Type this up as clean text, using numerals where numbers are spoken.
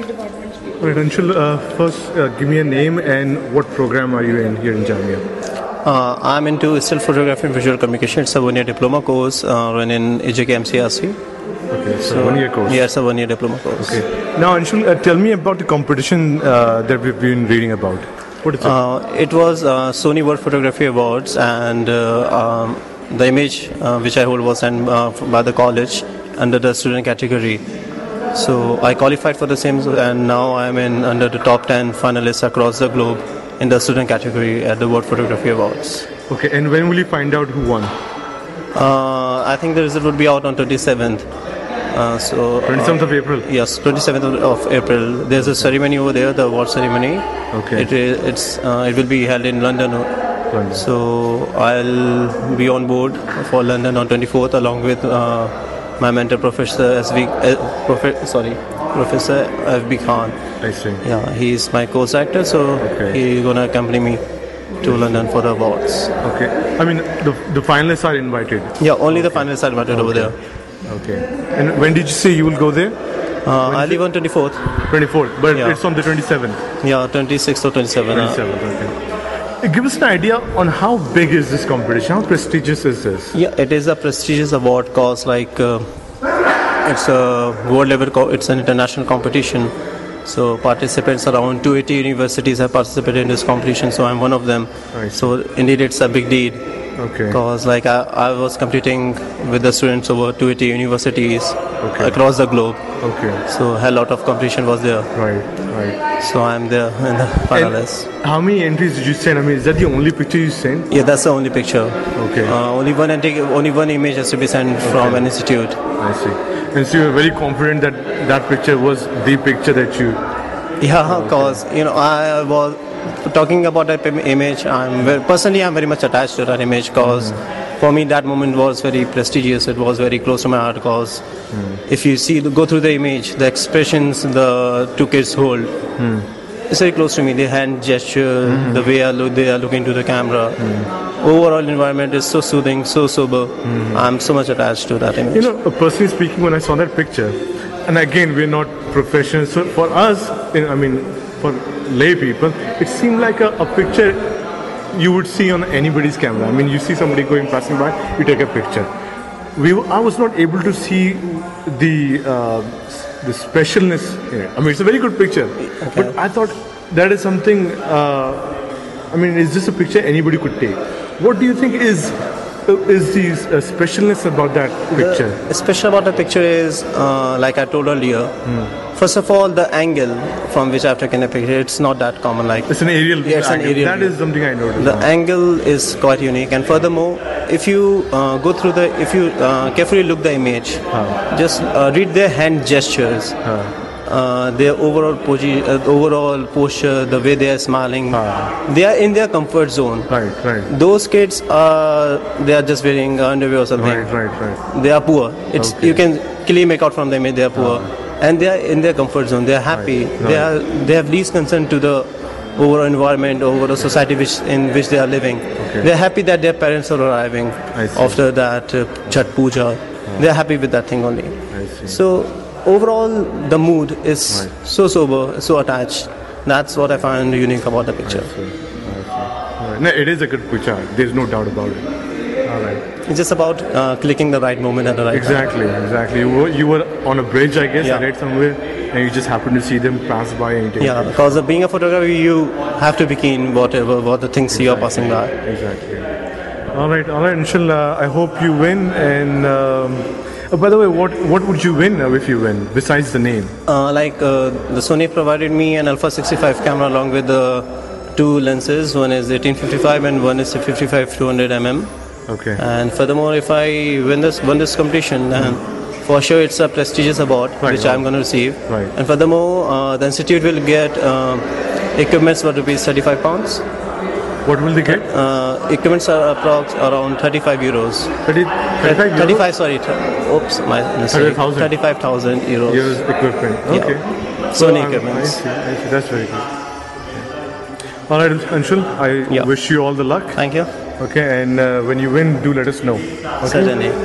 Right, Anshul, first give me a name and what program are you in here in Jamia? I'm into still photography and visual communication. It's a one-year diploma course run in AJK MCRC. Okay, so 1 year course. Yeah, it's a one-year diploma course. Okay. Now, Anshul, tell me about the competition that we've been reading about. What is it? It was Sony World Photography Awards, and the image which I hold was sent by the college under the student category. So I qualified for the same, and now I'm in under the top 10 finalists across the globe in the student category at the World Photography Awards. Okay, and when will you find out who won? I think the result would be out on 27th. 27th of April? Yes, 27th of April. There's a ceremony over there, the award ceremony. Okay. It will be held in London. So I'll be on board for London on 24th along with my mentor, Professor Professor FB Khan. I see. Yeah, he's my co-director, so he's gonna accompany me to London for the awards. Okay. I mean, the finalists are invited. Yeah, only the finalists are invited over there. Okay. And when did you say you will go there? I leave on 24th. 24th, but it's on the 27th. Yeah, 26th or 27th. 27th, okay. Give us an idea on how big is this competition? How prestigious is this? Yeah, it is a prestigious award because it's a world level, it's an international competition. So participants around 280 universities have participated in this competition. So I'm one of them. So indeed, it's a big deal. Okay. Because I was competing with the students over 280 universities across the globe. Okay. So a lot of competition was there. Right. So I'm there in the finalists. And how many entries did you send? I mean, is that the only picture you sent? Yeah, that's the only picture. Okay. Only one image has to be sent from an institute. I see. And so you're very confident that that picture was the picture that you... Yeah, because I was talking about that image. I'm very much attached to that image because for me that moment was very prestigious. It was very close to my heart because if you go through the image, the expressions the two kids hold, it's very close to me. The hand gesture, the way they are looking to the camera. Overall environment is so soothing, so sober. I'm so much attached to that image. Personally speaking, when I saw that picture, and again, we're not professionals, so for us, for lay people, it seemed like a picture you would see on anybody's camera. I mean, you see somebody passing by, you take a picture. I was not able to see the specialness in it. I mean, it's a very good picture, but I thought that is something. Is this a picture anybody could take? What do you think is the specialness about that picture? The special about the picture is, like I told earlier, first of all, the angle from which I've taken a picture, it's not that common. It's an aerial. Yeah, it's an aerial. That is something I noticed. The angle is quite unique, and furthermore, if you carefully look the image, just read their hand gestures. Their overall posture, the way they are smiling, they are in their comfort zone. Right. Those kids, they are just wearing underwear or something. Right. They are poor. You can clearly make out from the image they are poor, and they are in their comfort zone. They are happy. They have least concern to the overall environment, overall society in which they are living. They are happy that their parents are arriving after that Chhat Puja. They are happy with that thing only. So overall, the mood is so sober, so attached. That's what I find unique about the picture. I see. No, it is a good picture. There's no doubt about it. All right. It's just about clicking the right moment at the right time. Exactly. You were on a bridge, I guess, I read somewhere, and you just happened to see them pass by. And because being a photographer, you have to be keen what the things you are passing by. Exactly. All right, Inshallah. I hope you win. And by the way, what would you win if you win, besides the name? The Sony provided me an Alpha 65 camera along with the two lenses. One is 1855 and one is 55-200 mm. Okay. And furthermore, if I won this competition, then for sure it's a prestigious award which I'm going to receive. Right. And furthermore, the institute will get equipments for £35. What will they get? Equipments are approx around 35 euros. 35 sorry. Oops, my mistake. 35,000 euros. Euros equipment. Okay. Sony equipments. I see. That's very good. All right, Anshul. I wish you all the luck. Thank you. Okay, and when you win, do let us know. Okay? Certainly.